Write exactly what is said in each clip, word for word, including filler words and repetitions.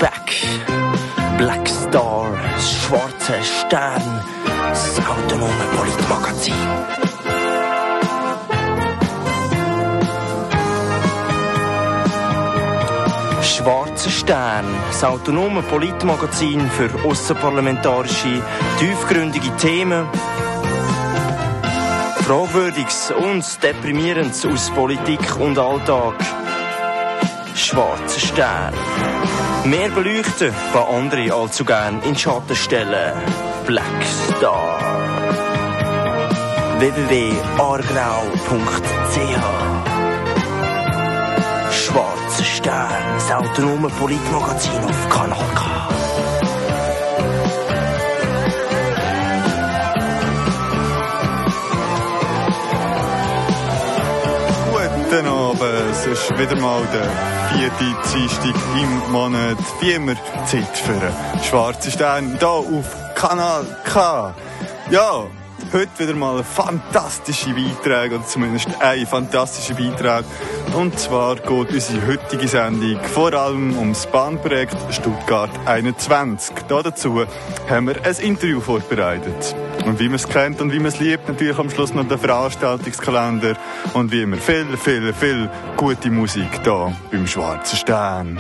back. Black Star, das schwarze Stern, das autonome Politmagazin. Schwarzer Stern, das autonome Politmagazin für ausserparlamentarische, tiefgründige Themen. Fragwürdiges und Deprimierendes aus Politik und Alltag. Schwarzer Stern. Mehr beleuchten, was andere allzu gern in Schatten stellen. Black Star. w w w punkt aargau punkt c h. Schwarzer Stern, das autonome Politmagazin auf Kanal K. Guten Abend, es ist wieder mal der vierte Dienstag im Monat, wie immer Zeit für einen schwarzen Stern hier auf Kanal K. Ja, heute wieder mal fantastische Beiträge, oder zumindest ein fantastischer Beitrag. Und zwar geht unsere heutige Sendung vor allem ums Bahnprojekt Stuttgart einundzwanzig. Dazu haben wir ein Interview vorbereitet. Und wie man es kennt und wie man es liebt, natürlich am Schluss noch der Veranstaltungskalender. Und wie immer viel, viel, viel gute Musik hier beim Schwarzen Stern.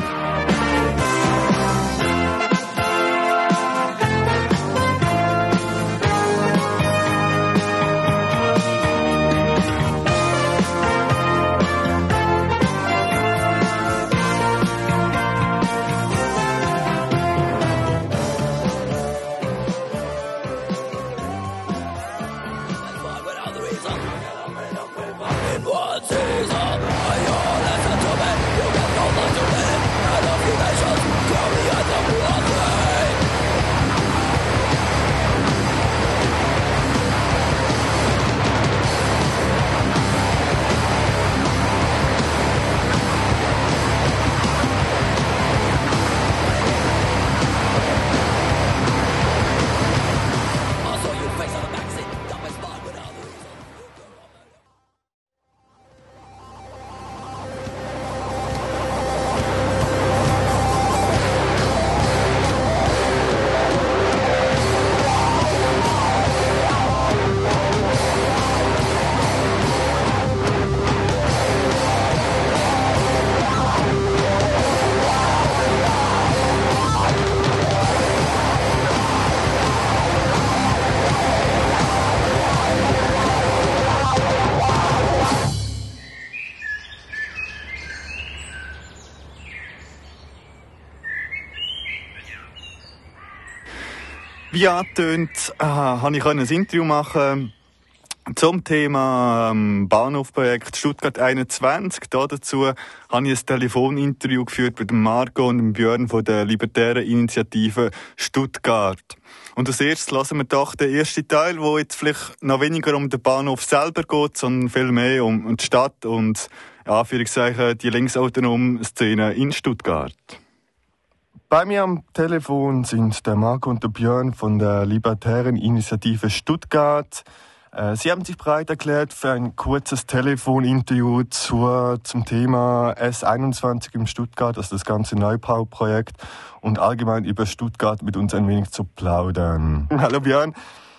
Wie angetönt, äh, habe ich ein Interview machen zum Thema ähm, Bahnhofprojekt Stuttgart einundzwanzig. Da dazu habe ich ein Telefoninterview geführt mit dem Marco und dem Björn von der Libertären Initiative Stuttgart. Und als erstes lassen wir doch den ersten Teil, wo jetzt vielleicht noch weniger um den Bahnhof selber geht, sondern viel mehr um die Stadt und in Anführungszeichen die linksautonome Szene in Stuttgart. Bei mir am Telefon sind der Marco und der Björn von der Libertären Initiative Stuttgart. Sie haben sich bereit erklärt für ein kurzes Telefoninterview zur, zum Thema S einundzwanzig im Stuttgart, also das ganze Neubauprojekt, und allgemein über Stuttgart mit uns ein wenig zu plaudern. Hallo Björn.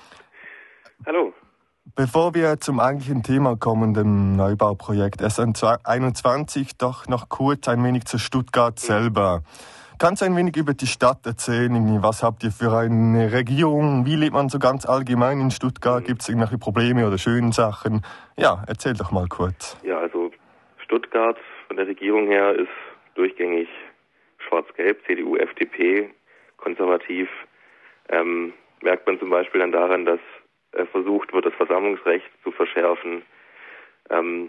Hallo. Bevor wir zum eigentlichen Thema kommen, dem Neubauprojekt S einundzwanzig, doch noch kurz ein wenig zu Stuttgart selber. Kannst du ein wenig über die Stadt erzählen? Was habt ihr für eine Regierung? Wie lebt man so ganz allgemein in Stuttgart? Gibt es irgendwelche Probleme oder schöne Sachen? Ja, erzähl doch mal kurz. Ja, also Stuttgart von der Regierung her ist durchgängig schwarz-gelb, C D U, F D P, konservativ. Ähm, merkt man zum Beispiel dann daran, dass äh, versucht wird, das Versammlungsrecht zu verschärfen. Ähm,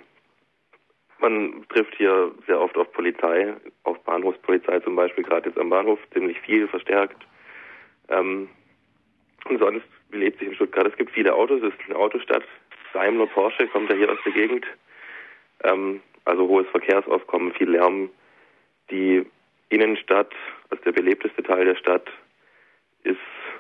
Man trifft hier sehr oft auf Polizei, auf Bahnhofspolizei zum Beispiel, gerade jetzt am Bahnhof, ziemlich viel verstärkt. Ähm, und sonst, wie lebt sich in Stuttgart? Es gibt viele Autos, es ist eine Autostadt. Daimler, Porsche kommt ja hier aus der Gegend. Ähm, also hohes Verkehrsaufkommen, viel Lärm. Die Innenstadt, also der belebteste Teil der Stadt, ist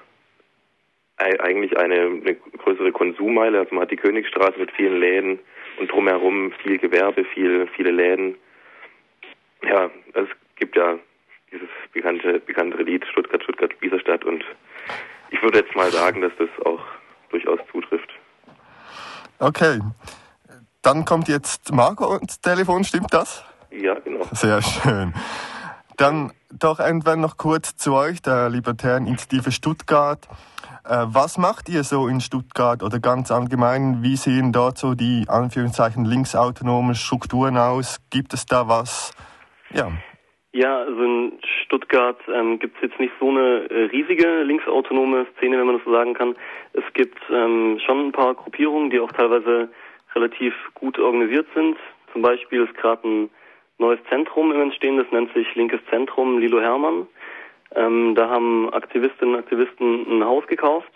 eigentlich eine, eine größere Konsummeile. Also man hat die Königstraße mit vielen Läden und drumherum viel Gewerbe, viel, viele Läden. Ja, es gibt ja dieses bekannte, bekannte Lied Stuttgart, Stuttgart, Spießerstadt, und ich würde jetzt mal sagen, dass das auch durchaus zutrifft. Okay, dann kommt jetzt Marco ins Telefon, stimmt das? Ja, genau. Sehr schön. Dann doch irgendwann noch kurz zu euch, der Libertären Initiative Stuttgart. Äh, was macht ihr so in Stuttgart oder ganz allgemein? Wie sehen dort so die Anführungszeichen linksautonomen Strukturen aus? Gibt es da was? Ja. Ja, also in Stuttgart ähm, gibt es jetzt nicht so eine äh, riesige linksautonome Szene, wenn man das so sagen kann. Es gibt ähm, schon ein paar Gruppierungen, die auch teilweise relativ gut organisiert sind. Zum Beispiel ist gerade ein neues Zentrum im Entstehen, das nennt sich Linkes Zentrum Lilo Hermann. Ähm, da haben Aktivistinnen und Aktivisten ein Haus gekauft.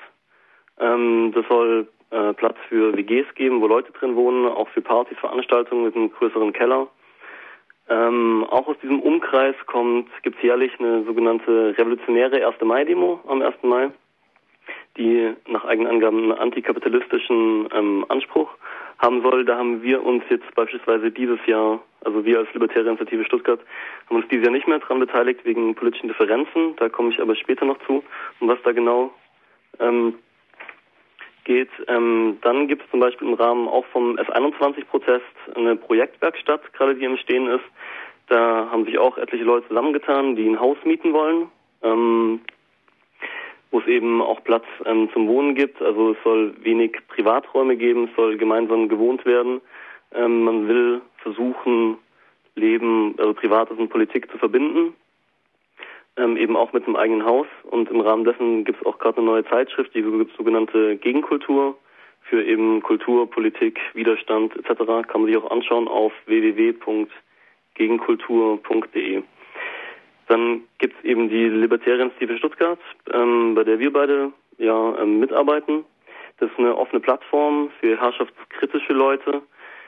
Ähm, das soll äh, Platz für W Gs geben, wo Leute drin wohnen, auch für Partys, Veranstaltungen mit einem größeren Keller. Ähm, auch aus diesem Umkreis kommt, gibt es jährlich eine sogenannte revolutionäre erste Mai-Demo am ersten Mai, die nach eigenen Angaben einen antikapitalistischen ähm, Anspruch haben soll. Da haben wir uns jetzt beispielsweise dieses Jahr, also wir als Libertäre Initiative Stuttgart, haben uns dieses Jahr nicht mehr daran beteiligt wegen politischen Differenzen. Da komme ich aber später noch zu, um was da genau ähm, geht. Ähm, dann gibt es zum Beispiel im Rahmen auch vom S einundzwanzig-Protest eine Projektwerkstatt, gerade die im Stehen ist. Da haben sich auch etliche Leute zusammengetan, die ein Haus mieten wollen, ähm, wo es eben auch Platz ähm, zum Wohnen gibt. Also es soll wenig Privaträume geben, es soll gemeinsam gewohnt werden. Ähm, man will versuchen, Leben, also Privates und Politik zu verbinden. Ähm, eben auch mit einem eigenen Haus, und im Rahmen dessen gibt es auch gerade eine neue Zeitschrift, die sogenannte Gegenkultur, für eben Kultur, Politik, Widerstand et cetera. Kann man sich auch anschauen auf w w w punkt gegenkultur punkt d e. Dann gibt es eben die Libertäre Initiative Stuttgart, ähm, bei der wir beide ja ähm, mitarbeiten. Das ist eine offene Plattform für herrschaftskritische Leute.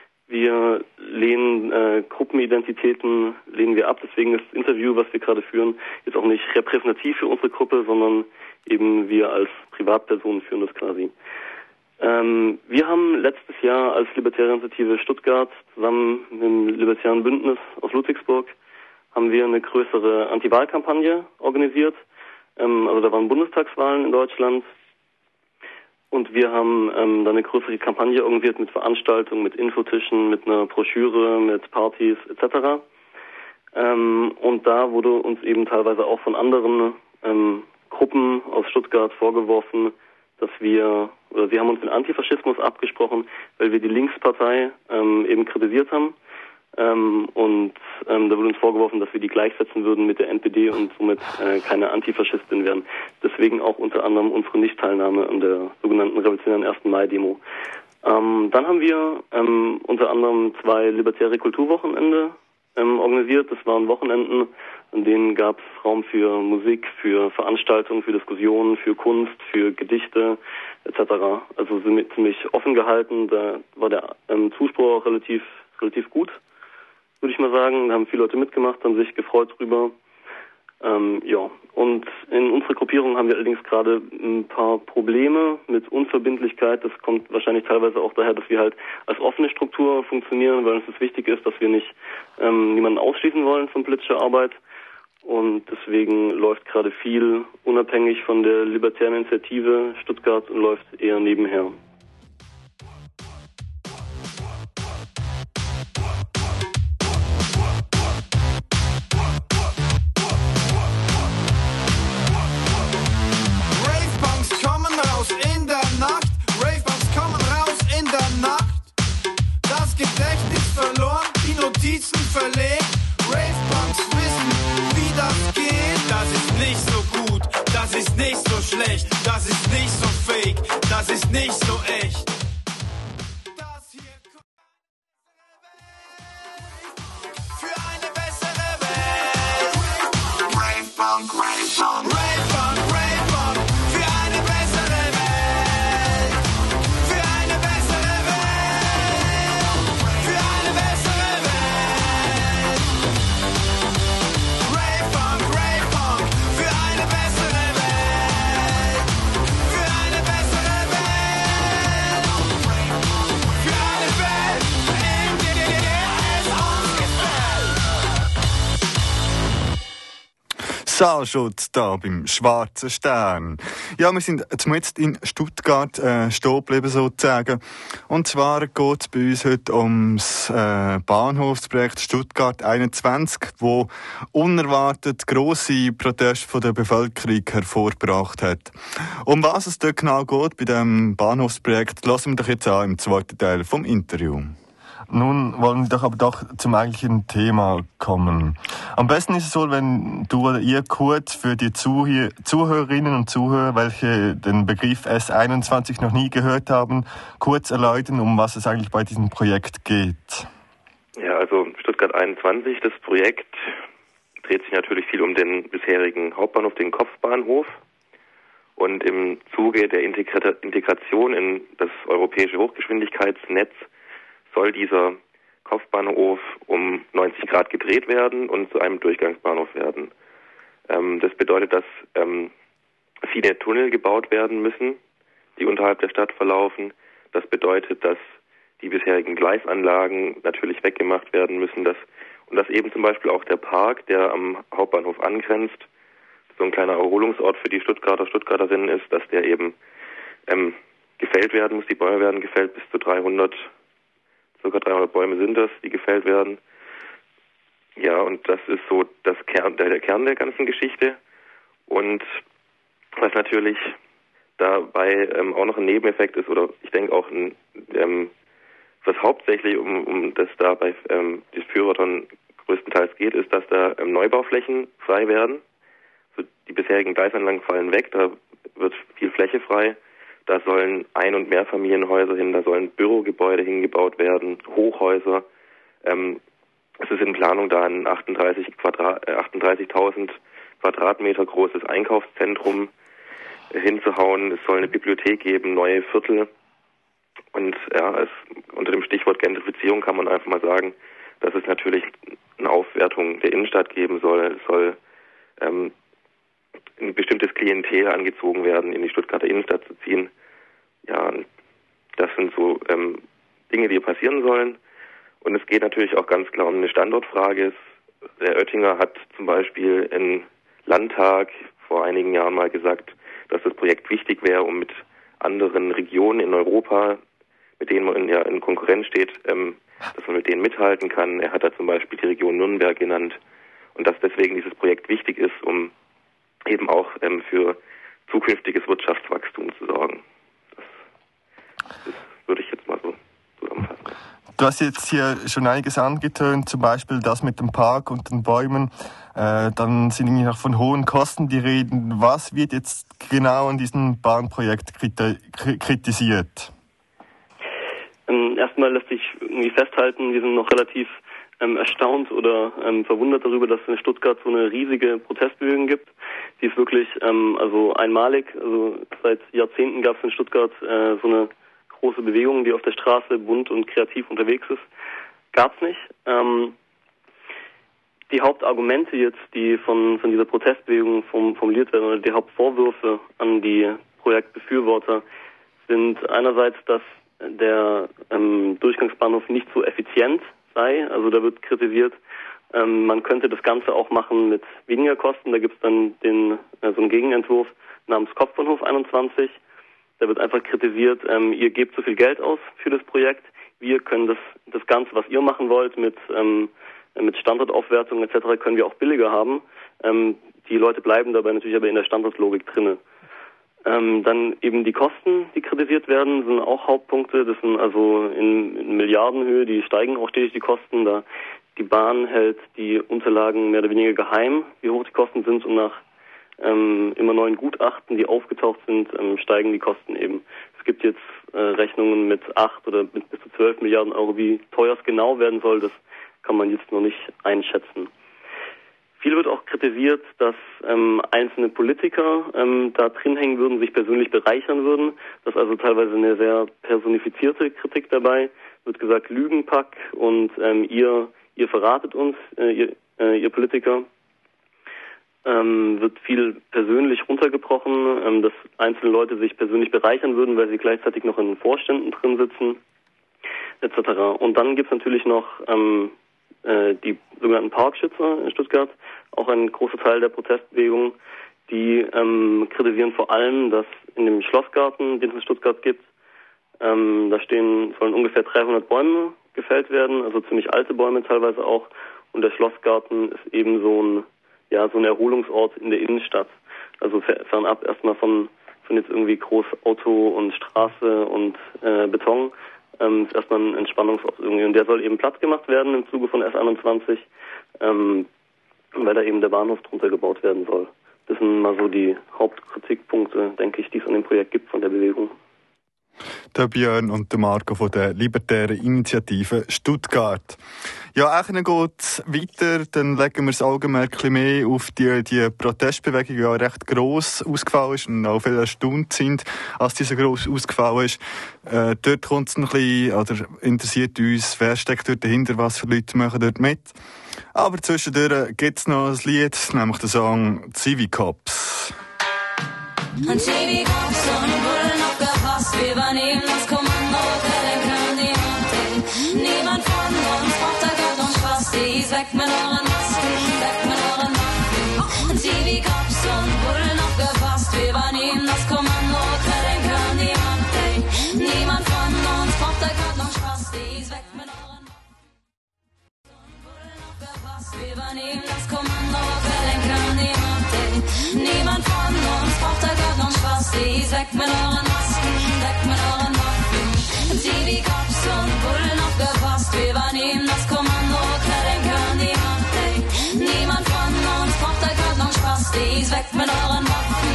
Wir lehnen äh, Gruppenidentitäten, lehnen wir ab. Deswegen ist das Interview, was wir gerade führen, jetzt auch nicht repräsentativ für unsere Gruppe, sondern eben wir als Privatpersonen führen das quasi. Ähm, wir haben letztes Jahr als Libertäre Initiative Stuttgart zusammen mit dem Libertären Bündnis aus Ludwigsburg haben wir eine größere Antiwahlkampagne organisiert. Ähm, also da waren Bundestagswahlen in Deutschland. Und wir haben ähm, dann eine größere Kampagne organisiert mit Veranstaltungen, mit Infotischen, mit einer Broschüre, mit Partys et cetera. Ähm, und da wurde uns eben teilweise auch von anderen ähm, Gruppen aus Stuttgart vorgeworfen, dass wir, oder sie haben uns den Antifaschismus abgesprochen, weil wir die Linkspartei ähm, eben kritisiert haben. Ähm, und ähm, da wurde uns vorgeworfen, dass wir die gleichsetzen würden mit der N P D und somit äh, keine Antifaschistin wären. Deswegen auch unter anderem unsere Nichtteilnahme an der sogenannten revolutionären ersten Mai-Demo. Ähm, dann haben wir ähm, unter anderem zwei libertäre Kulturwochenende ähm, organisiert. Das waren Wochenenden, an denen gab es Raum für Musik, für Veranstaltungen, für Diskussionen, für Kunst, für Gedichte et cetera. Also ziemlich offen gehalten. Da war der ähm, Zuspruch auch relativ, relativ gut, würde ich mal sagen. Da haben viele Leute mitgemacht, haben sich gefreut drüber. Ähm, ja, und in unserer Gruppierung haben wir allerdings gerade ein paar Probleme mit Unverbindlichkeit. Das kommt wahrscheinlich teilweise auch daher, dass wir halt als offene Struktur funktionieren, weil uns das wichtig ist, dass wir nicht ähm, niemanden ausschließen wollen von politischer Arbeit. Und deswegen läuft gerade viel unabhängig von der Libertären Initiative Stuttgart und läuft eher nebenher. Verlegt. Ravepunks wissen, wie das geht. Das ist nicht so gut, das ist nicht so schlecht, das ist nicht so fake, das ist nicht so echt. Das hier für eine bessere Welt. Ravepunk, Ravepunk, Ravepunk, Ravepunk, für eine bessere Welt. Für eine bessere Welt. Für eine bessere Welt. Für eine bessere Welt. Schallschutz da beim Schwarzen Stern. Ja, wir sind jetzt in Stuttgart äh, stehen geblieben, sozusagen. Und zwar geht es bei uns heute ums äh, Bahnhofsprojekt Stuttgart einundzwanzig, wo unerwartet grosse Proteste von der Bevölkerung hervorgebracht hat. Um was es dort genau geht bei dem Bahnhofsprojekt, lassen wir doch jetzt an im zweiten Teil vom Interview. Nun wollen wir doch aber doch zum eigentlichen Thema kommen. Am besten ist es so, wenn du oder ihr kurz für die Zuh- Zuhörerinnen und Zuhörer, welche den Begriff S einundzwanzig noch nie gehört haben, kurz erläutern, um was es eigentlich bei diesem Projekt geht. Ja, also Stuttgart einundzwanzig, das Projekt dreht sich natürlich viel um den bisherigen Hauptbahnhof, den Kopfbahnhof. Und im Zuge der Integra- Integration in das europäische Hochgeschwindigkeitsnetz soll dieser Kopfbahnhof um neunzig Grad gedreht werden und zu einem Durchgangsbahnhof werden. Ähm, das bedeutet, dass ähm, viele Tunnel gebaut werden müssen, die unterhalb der Stadt verlaufen. Das bedeutet, dass die bisherigen Gleisanlagen natürlich weggemacht werden müssen. Dass, und dass eben zum Beispiel auch der Park, der am Hauptbahnhof angrenzt, so ein kleiner Erholungsort für die Stuttgarter, Stuttgarterinnen ist, dass der eben ähm, gefällt werden muss. Die Bäume werden gefällt, bis zu dreihundert Circa dreihundert Bäume sind das, die gefällt werden. Ja, und das ist so das Kern, der, der Kern der ganzen Geschichte. Und was natürlich dabei ähm, auch noch ein Nebeneffekt ist, oder ich denke auch, ein, ähm, was hauptsächlich um, um das da bei ähm, die Fürwaton größtenteils geht, ist, dass da ähm, Neubauflächen frei werden. So, die bisherigen Gleisanlagen fallen weg, da wird viel Fläche frei. Da sollen Ein- und Mehrfamilienhäuser hin, da sollen Bürogebäude hingebaut werden, Hochhäuser. Ähm, es ist in Planung, da ein achtunddreißig Quadrat, äh, achtunddreißigtausend Quadratmeter großes Einkaufszentrum äh, hinzuhauen. Es soll eine Bibliothek geben, neue Viertel. Und ja, es, unter dem Stichwort Gentrifizierung kann man einfach mal sagen, dass es natürlich eine Aufwertung der Innenstadt geben soll. Es soll ähm, ein bestimmtes Klientel angezogen werden, in die Stuttgarter Innenstadt zu ziehen. Ja, das sind so ähm, Dinge, die passieren sollen. Und es geht natürlich auch ganz klar um eine Standortfrage. Der Oettinger hat zum Beispiel im Landtag vor einigen Jahren mal gesagt, dass das Projekt wichtig wäre, um mit anderen Regionen in Europa, mit denen man ja in Konkurrenz steht, ähm, dass man mit denen mithalten kann. Er hat da zum Beispiel die Region Nürnberg genannt. Und dass deswegen dieses Projekt wichtig ist, um eben auch ähm, für zukünftiges Wirtschaftswachstum zu sorgen. Das, das würde ich jetzt mal so zusammenfassen. Du hast jetzt hier schon einiges angetönt, zum Beispiel das mit dem Park und den Bäumen. Äh, dann sind irgendwie noch von hohen Kosten die Rede. Was wird jetzt genau an diesem Bahnprojekt kritisiert? Ähm, erstmal lässt sich irgendwie festhalten, wir sind noch relativ ähm, erstaunt oder ähm, verwundert darüber, dass es in Stuttgart so eine riesige Protestbewegung gibt. Die ist wirklich ähm, also einmalig. Also seit Jahrzehnten gab es in Stuttgart äh, so eine große Bewegung, die auf der Straße bunt und kreativ unterwegs ist. Gab es nicht. Ähm, die Hauptargumente jetzt, die von, von dieser Protestbewegung formuliert werden, oder die Hauptvorwürfe an die Projektbefürworter, sind einerseits, dass der ähm, Durchgangsbahnhof nicht so effizient sei. Also da wird kritisiert, ähm, man könnte das Ganze auch machen mit weniger Kosten. Da gibt es dann den äh, so einen Gegenentwurf namens Kopfbahnhof einundzwanzig. Da wird einfach kritisiert, ähm, ihr gebt zu viel Geld aus für das Projekt. Wir können das, das Ganze, was ihr machen wollt, mit, ähm, mit Standortaufwertung et cetera, können wir auch billiger haben. Ähm, die Leute bleiben dabei natürlich aber in der Standortlogik drinne. Ähm, dann eben die Kosten, die kritisiert werden, sind auch Hauptpunkte. Das sind also in, in Milliardenhöhe, die steigen auch stetig die Kosten. Da die Bahn hält die Unterlagen mehr oder weniger geheim, wie hoch die Kosten sind, und nach ähm, immer neuen Gutachten, die aufgetaucht sind, ähm, steigen die Kosten eben. Es gibt jetzt äh, Rechnungen mit acht oder mit bis zu zwölf Milliarden Euro. Wie teuer es genau werden soll, das kann man jetzt noch nicht einschätzen. Viel wird auch kritisiert, dass ähm, einzelne Politiker ähm, da drin hängen würden, sich persönlich bereichern würden. Das ist also teilweise eine sehr personifizierte Kritik dabei. Wird gesagt, Lügenpack und ähm, ihr ihr verratet uns, äh, ihr, äh, ihr Politiker. Ähm, wird viel persönlich runtergebrochen, ähm, dass einzelne Leute sich persönlich bereichern würden, weil sie gleichzeitig noch in Vorständen drin sitzen, et cetera. Und dann gibt es natürlich noch ähm, die sogenannten Parkschützer in Stuttgart, auch ein großer Teil der Protestbewegung. Die ähm, kritisieren vor allem, dass in dem Schlossgarten, den es in Stuttgart gibt, ähm, da stehen, sollen ungefähr dreihundert Bäume gefällt werden, also ziemlich alte Bäume teilweise auch. Und der Schlossgarten ist eben so ein, ja, so ein Erholungsort in der Innenstadt. Also fernab erstmal von, von jetzt irgendwie groß Auto und Straße und äh, Beton. Ähm, ist erstmal ein Entspannungsort irgendwie. Und der soll eben platt gemacht werden im Zuge von S einundzwanzig, ähm, weil da eben der Bahnhof drunter gebaut werden soll. Das sind mal so die Hauptkritikpunkte, denke ich, die es an dem Projekt gibt von der Bewegung. Der Björn und der Marco von der Libertären Initiative Stuttgart. Ja, eigentlich geht es weiter, dann legen wir das Augenmerk ein bisschen mehr auf die, die Protestbewegung, die ja recht gross ausgefallen ist und auch viel erstaunt sind, als diese gross ausgefallen ist. Äh, dort kommt es ein bisschen, oder interessiert uns, wer steckt dort dahinter, was für Leute machen dort mit. Aber zwischendurch gibt es noch ein Lied, nämlich den Song Civicops. Civicops und Bullen aufgepasst, wir übernehmen das Kommando, verlenken die Macht. Niemand von uns braucht da Gott und Spaß, die ist weg mit euren Masken, weg mit euren Masken. Civicops und Bullen aufgepasst, wir übernehmen das Kommando, verlenken die Macht. Niemand von uns braucht da Gott und Spaß, die ist weg mit euren Masken. Bullen aufgepasst, wir übernehmen das Kommando, verlenken die Macht. Niemand von uns braucht da Gott und Spaß, die ist weg mit euren Masken, weg mit euren Waffen. Civicops und Bullen aufgepasst, wir übernehmen das Kommando, verlenken die Macht. Niemand von uns braucht da Gott und Spaß, die ist weg mit euren Waffen.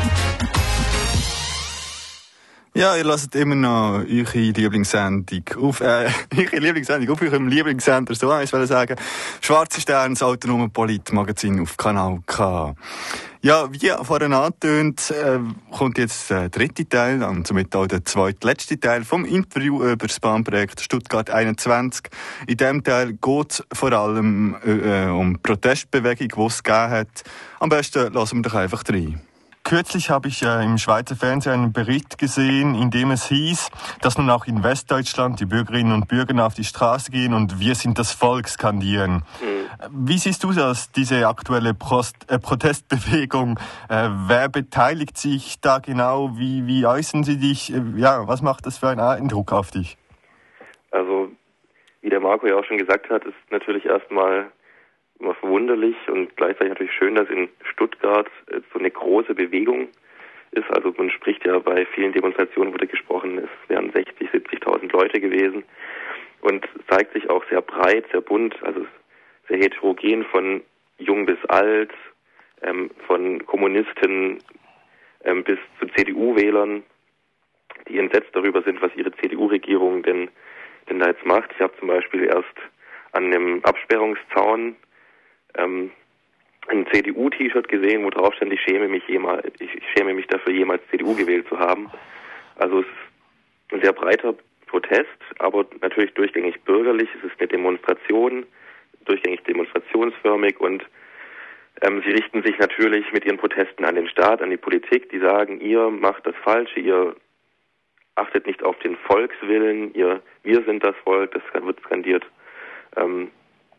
Ja, ihr hört immer noch eure Lieblingssendung auf, äh, eure Lieblingssendung auf eurem Lieblingssender, so eins will ich sagen. Schwarze Sterne, das autonome Politmagazin auf Kanal K. Ja, wie vorhin angetönt, äh, kommt jetzt der dritte Teil, und somit auch der zweitletzte Teil vom Interview über das Bahnprojekt Stuttgart einundzwanzig. In diesem Teil geht es vor allem äh, um die Protestbewegung, die es gegeben hat. Am besten lassen wir doch einfach rein. Kürzlich habe ich äh, im Schweizer Fernsehen einen Bericht gesehen, in dem es hieß, dass nun auch in Westdeutschland die Bürgerinnen und Bürger auf die Straße gehen und wir sind das Volk skandieren. Mhm. Wie siehst du das, diese aktuelle Prost, äh, Protestbewegung? Äh, wer beteiligt sich da genau? Wie, wie äußern sie dich? Äh, ja, was macht das für einen Eindruck auf dich? Also, wie der Marco ja auch schon gesagt hat, ist natürlich erstmal immer verwunderlich und gleichzeitig natürlich schön, dass in Stuttgart so eine große Bewegung ist. Also man spricht ja bei vielen Demonstrationen, wurde gesprochen, es wären sechzigtausend, siebzigtausend Leute gewesen und zeigt sich auch sehr breit, sehr bunt, also sehr heterogen von jung bis alt, ähm, von Kommunisten ähm, bis zu C D U-Wählern, die entsetzt darüber sind, was ihre C D U-Regierung denn, denn da jetzt macht. Ich habe zum Beispiel erst an einem Absperrungszaun Ähm, ein C D U-T-Shirt gesehen, wo drauf stand, ich schäme mich jemals, ich schäme mich dafür, jemals C D U gewählt zu haben. Also es ist ein sehr breiter Protest, aber natürlich durchgängig bürgerlich. Es ist eine Demonstration, durchgängig demonstrationsförmig und ähm, sie richten sich natürlich mit ihren Protesten an den Staat, an die Politik, die sagen, ihr macht das Falsche, ihr achtet nicht auf den Volkswillen, ihr, wir sind das Volk, das wird skandiert. Ähm,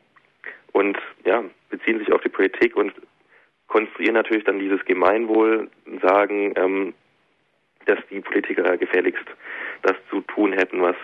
Und ja, beziehen sich auf die Politik und konstruieren natürlich dann dieses Gemeinwohl, sagen, ähm, dass die Politiker gefälligst das zu tun hätten, was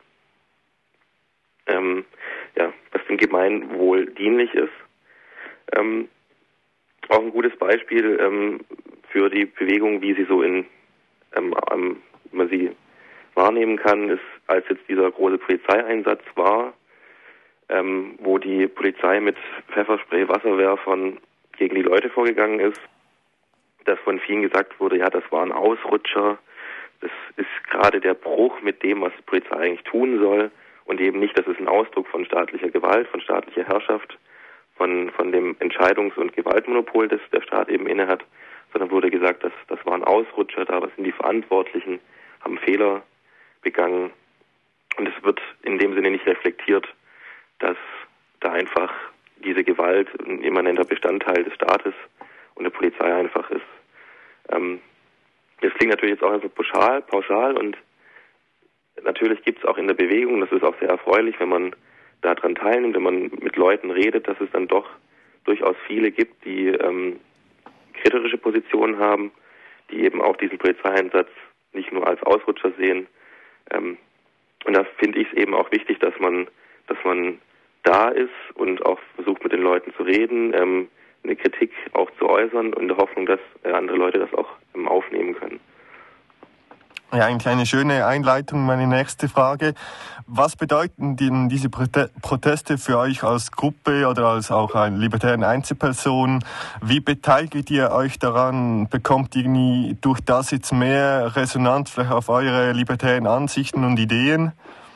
ähm, ja, was dem Gemeinwohl dienlich ist. Ähm, auch ein gutes Beispiel ähm, für die Bewegung, wie sie so in ähm, ähm, wie man sie wahrnehmen kann, ist, als jetzt dieser große Polizeieinsatz war, Ähm, wo die Polizei mit Pfefferspray, Wasserwerfern gegen die Leute vorgegangen ist, dass von vielen gesagt wurde, ja, das war ein Ausrutscher, das ist gerade der Bruch mit dem, was die Polizei eigentlich tun soll und eben nicht, das ist ein Ausdruck von staatlicher Gewalt, von staatlicher Herrschaft, von von dem Entscheidungs- und Gewaltmonopol, das der Staat eben innehat, sondern wurde gesagt, dass das war ein Ausrutscher, da sind die Verantwortlichen, haben Fehler begangen und es wird in dem Sinne nicht reflektiert, dass da einfach diese Gewalt ein immanenter Bestandteil des Staates und der Polizei einfach ist. Ähm, das klingt natürlich jetzt auch also pauschal, pauschal und natürlich gibt es auch in der Bewegung, das ist auch sehr erfreulich, wenn man daran teilnimmt, wenn man mit Leuten redet, dass es dann doch durchaus viele gibt, die ähm, kritische Positionen haben, die eben auch diesen Polizeieinsatz nicht nur als Ausrutscher sehen. Ähm, und da finde ich es eben auch wichtig, dass man, dass man da ist und auch versucht, mit den Leuten zu reden, ähm, eine Kritik auch zu äußern und in der Hoffnung, dass äh, andere Leute das auch ähm, aufnehmen können. Ja, eigentlich eine schöne Einleitung. Meine nächste Frage. Was bedeuten denn diese Prote- Proteste für euch als Gruppe oder als auch eine libertäre Einzelperson? Wie beteiligt ihr euch daran? Bekommt irgendwie durch das jetzt mehr Resonanz vielleicht auf eure libertären Ansichten und Ideen?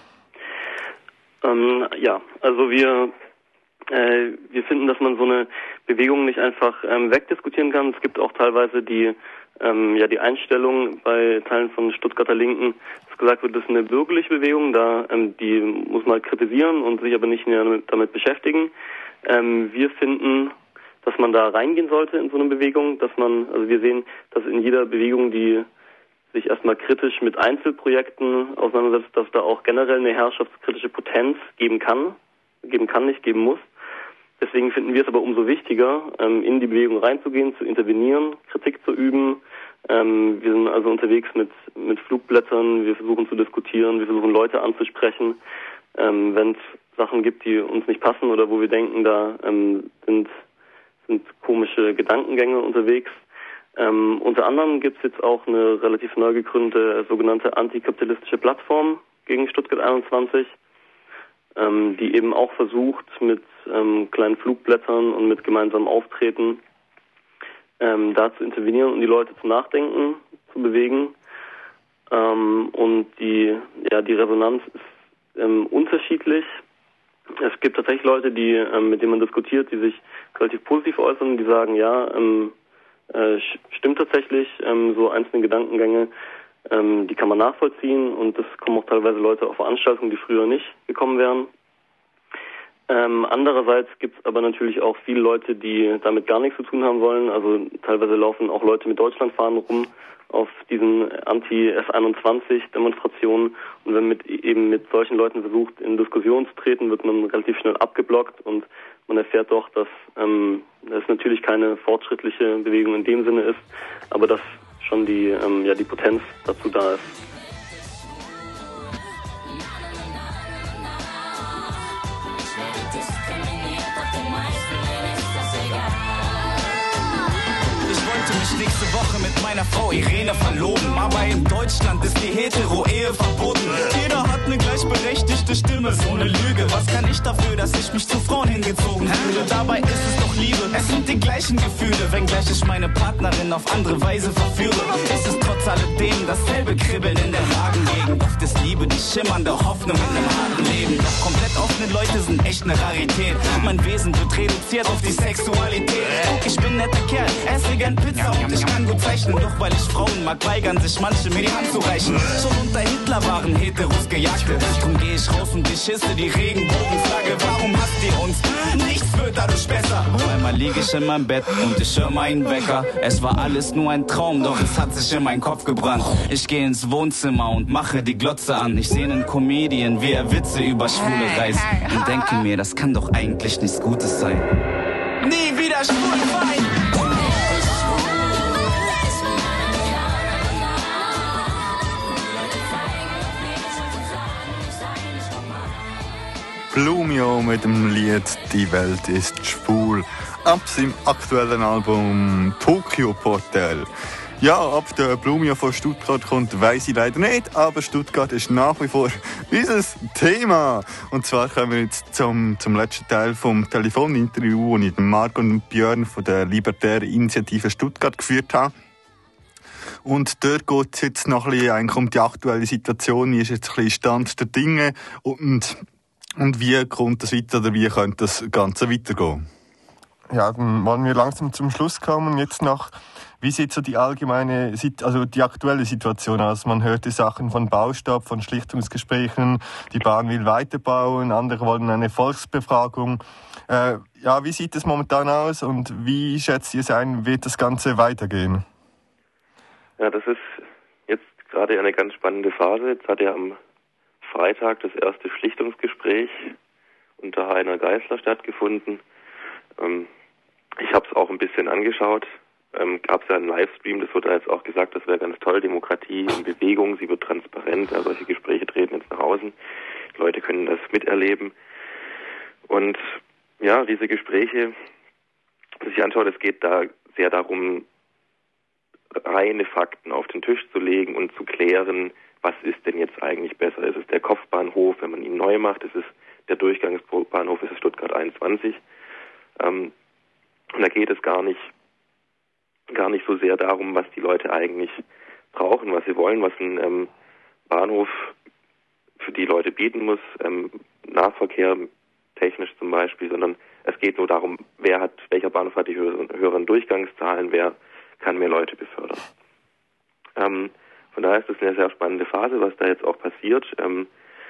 Ähm, ja, also wir äh, wir finden, dass man so eine Bewegung nicht einfach ähm, wegdiskutieren kann. Es gibt auch teilweise die ähm, ja die Einstellung bei Teilen von Stuttgarter Linken, dass gesagt wird, das ist eine bürgerliche Bewegung, da ähm, die muss man halt kritisieren und sich aber nicht mehr damit beschäftigen. Ähm, wir finden, dass man da reingehen sollte in so eine Bewegung, dass man, also wir sehen, dass in jeder Bewegung, die sich erstmal kritisch mit Einzelprojekten auseinandersetzt, dass da auch generell eine herrschaftskritische Potenz geben kann, geben kann, nicht geben muss. Deswegen finden wir es aber umso wichtiger, in die Bewegung reinzugehen, zu intervenieren, Kritik zu üben. Wir sind also unterwegs mit, mit Flugblättern, wir versuchen zu diskutieren, wir versuchen Leute anzusprechen. Wenn es Sachen gibt, die uns nicht passen oder wo wir denken, da sind, sind komische Gedankengänge unterwegs. Ähm, unter anderem gibt es jetzt auch eine relativ neu gegründete sogenannte antikapitalistische Plattform gegen Stuttgart einundzwanzig, ähm, die eben auch versucht, mit ähm, kleinen Flugblättern und mit gemeinsamem Auftreten ähm, da zu intervenieren und die Leute zum Nachdenken zu bewegen. Ähm, und die, ja, die Resonanz ist ähm, unterschiedlich. Es gibt tatsächlich Leute, die, ähm, mit denen man diskutiert, die sich relativ positiv äußern, die sagen, ja, ähm, Äh, stimmt tatsächlich, ähm, so einzelne Gedankengänge, ähm, die kann man nachvollziehen und es kommen auch teilweise Leute auf Veranstaltungen, die früher nicht gekommen wären. Ähm, andererseits gibt es aber natürlich auch viele Leute, die damit gar nichts zu tun haben wollen. Also teilweise laufen auch Leute mit Deutschlandfahnen rum auf diesen Anti-S einundzwanzig Demonstrationen und wenn mit eben mit solchen Leuten versucht, in Diskussion zu treten, wird man relativ schnell abgeblockt und man erfährt doch, dass ähm, das natürlich keine fortschrittliche Bewegung in dem Sinne ist, aber dass schon die, ähm, ja, die Potenz dazu da ist. Nächste Woche mit meiner Frau Irene verloben, aber in Deutschland ist die Hetero-Ehe verboten. Jeder hat eine gleichberechtigte Stimme, so eine Lüge. Was kann ich dafür, dass ich mich zu Frauen hingezogen fühle? Dabei ist es doch Liebe, es sind die gleichen Gefühle, wenngleich ich meine Partnerin auf andere Weise verführe. Ist es trotz alledem dasselbe Kribbeln in der Magengegend. Oft ist Liebe die schimmernde Hoffnung in einem harten Leben. Doch komplett offene Leute sind echt eine Rarität. Mein Wesen wird reduziert auf die Sexualität. Guck, ich bin netter Kerl, esse gern Pizza und ich kann gut zeichnen, doch weil ich Frauen mag, weigern sich manche mir die Hand zu reichen. Schon unter Hitler waren Heteros Gejagte. Drum geh ich raus und ich hisse die Regenbogenflagge. Warum hasst ihr uns? Nichts wird dadurch besser. Einmal lieg ich in meinem Bett und ich höre meinen Wecker. Es war alles nur ein Traum, doch es hat sich in meinen Kopf gebrannt. Ich gehe ins Wohnzimmer und mache die Glotze an. Ich sehe einen Comedian, wie er Witze über Schwule reißt. Und denke mir, das kann doch eigentlich nichts Gutes sein. Nie wieder schwulfein! Blumio mit dem Lied «Die Welt ist schwul» ab seinem aktuellen Album «Tokyo Portal». Ja, ob der Blumio von Stuttgart kommt, weiss ich leider nicht, aber Stuttgart ist nach wie vor unser Thema. Und zwar kommen wir jetzt zum, zum letzten Teil vom Telefoninterview, das ich mit Marc und Björn von der Libertären Initiative Stuttgart geführt habe. Und dort geht es jetzt noch ein bisschen eigentlich um die aktuelle Situation, wie ist jetzt ein bisschen Stand der Dinge und Und wie kommt das weiter oder wie könnte das Ganze weitergehen? Ja, dann wollen wir langsam zum Schluss kommen. Jetzt noch, wie sieht so die allgemeine, also die aktuelle Situation aus? Man hört die Sachen von Baustopp, von Schlichtungsgesprächen, die Bahn will weiterbauen, andere wollen eine Volksbefragung. Äh, ja, wie sieht es momentan aus und wie schätzt ihr es ein, wird das Ganze weitergehen? Ja, das ist jetzt gerade eine ganz spannende Phase. Jetzt hat ja am Freitag das erste Schlichtungsgespräch unter Heiner Geißler stattgefunden. Ähm, ich habe es auch ein bisschen angeschaut. Ähm, Gab es ja einen Livestream, das wurde jetzt auch gesagt, das wäre ganz toll, Demokratie in Bewegung, sie wird transparent, also solche Gespräche treten jetzt nach außen, die Leute können das miterleben. Und ja, diese Gespräche, was ich anschaue, es geht da sehr darum, reine Fakten auf den Tisch zu legen und zu klären, was ist denn jetzt eigentlich besser? Ist es der Kopfbahnhof, wenn man ihn neu macht? Ist es der Durchgangsbahnhof? Ist es Stuttgart einundzwanzig? Ähm, und da geht es gar nicht gar nicht so sehr darum, was die Leute eigentlich brauchen, was sie wollen, was ein ähm, Bahnhof für die Leute bieten muss, ähm, Nahverkehr technisch zum Beispiel, sondern es geht nur darum, wer hat, welcher Bahnhof hat die höheren, höheren Durchgangszahlen, wer kann mehr Leute befördern. Ähm, von daher ist das eine sehr spannende Phase, was da jetzt auch passiert. Ähm,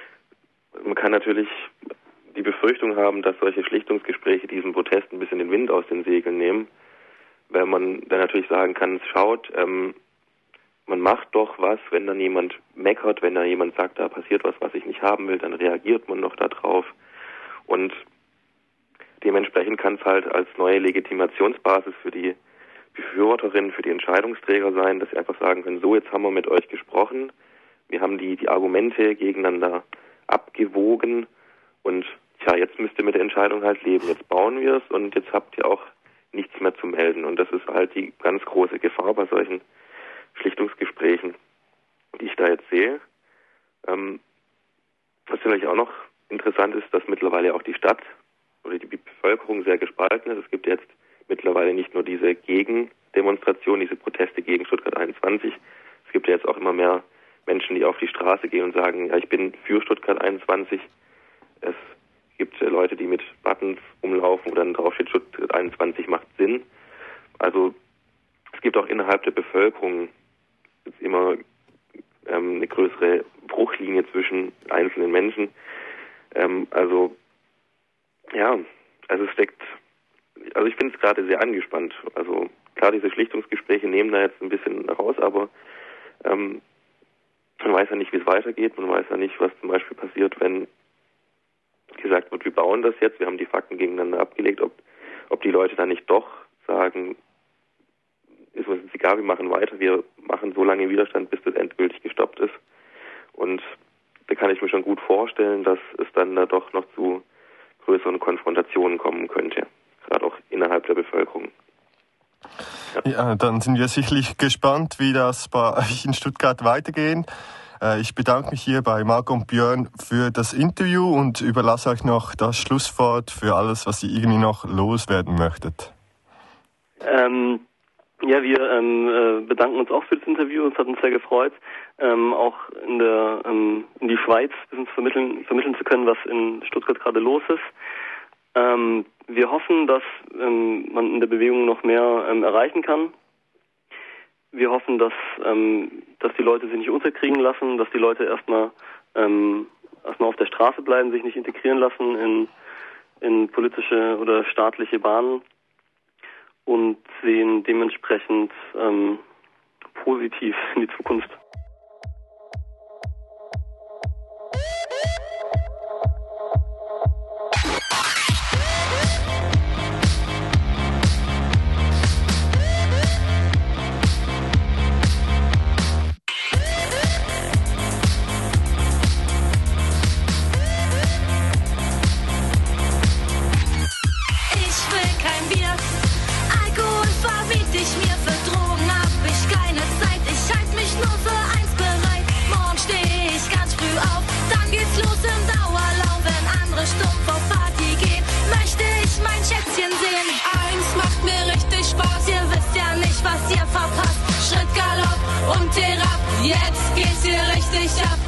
man kann natürlich die Befürchtung haben, dass solche Schlichtungsgespräche diesen Protest ein bisschen den Wind aus den Segeln nehmen, weil man dann natürlich sagen kann, schaut, ähm, man macht doch was, wenn dann jemand meckert, wenn da jemand sagt, da passiert was, was ich nicht haben will, dann reagiert man noch darauf. Und dementsprechend kann es halt als neue Legitimationsbasis für die Befürworterinnen, für die Entscheidungsträger sein, dass sie einfach sagen können, so, jetzt haben wir mit euch gesprochen, wir haben die, die Argumente gegeneinander abgewogen und tja, jetzt müsst ihr mit der Entscheidung halt leben. Jetzt bauen wir es und jetzt habt ihr auch nichts mehr zu melden. Und das ist halt die ganz große Gefahr bei solchen Schlichtungsgesprächen, die ich da jetzt sehe. Ähm, was vielleicht auch noch interessant ist, dass mittlerweile auch die Stadt oder die Bevölkerung sehr gespalten ist. Es gibt jetzt mittlerweile nicht nur diese Gegendemonstration, diese Proteste gegen Stuttgart einundzwanzig. Es gibt ja jetzt auch immer mehr Menschen, die auf die Straße gehen und sagen, ja, ich bin für Stuttgart einundzwanzig. Es gibt Leute, die mit Buttons rumlaufen, wo dann drauf steht, Stuttgart einundzwanzig macht Sinn. Also es gibt auch innerhalb der Bevölkerung jetzt immer ähm, eine größere Bruchlinie zwischen einzelnen Menschen. Ähm, also ja, also es steckt, also ich finde es gerade sehr angespannt. Also klar, diese Schlichtungsgespräche nehmen da jetzt ein bisschen raus, aber ähm, man weiß ja nicht, wie es weitergeht. Man weiß ja nicht, was zum Beispiel passiert, wenn gesagt wird, wir bauen das jetzt, wir haben die Fakten gegeneinander abgelegt, ob, ob die Leute dann nicht doch sagen, ist uns egal, wir machen weiter, wir machen so lange Widerstand, bis das endgültig gestoppt ist. Und da kann ich mir schon gut vorstellen, dass es dann da doch noch zu größeren Konfrontationen kommen könnte, gerade auch innerhalb der Bevölkerung. Ja. Ja, dann sind wir sicherlich gespannt, wie das bei euch in Stuttgart weitergeht. Ich bedanke mich hier bei Marco und Björn für das Interview und überlasse euch noch das Schlusswort für alles, was ihr irgendwie noch loswerden möchtet. Ähm, ja, wir ähm, bedanken uns auch für das Interview. Es hat uns sehr gefreut, ähm, auch in, der, ähm, in die Schweiz ein bisschen vermitteln, vermitteln zu können, was in Stuttgart gerade los ist. Ähm, wir hoffen, dass ähm, man in der Bewegung noch mehr ähm, erreichen kann. Wir hoffen, dass, ähm, dass die Leute sich nicht unterkriegen lassen, dass die Leute erstmal ähm, erstmal auf der Straße bleiben, sich nicht integrieren lassen in, in politische oder staatliche Bahnen und sehen dementsprechend ähm, positiv in die Zukunft. Was ihr verpasst, Schritt Galopp und Therap, jetzt geht's hier richtig ab.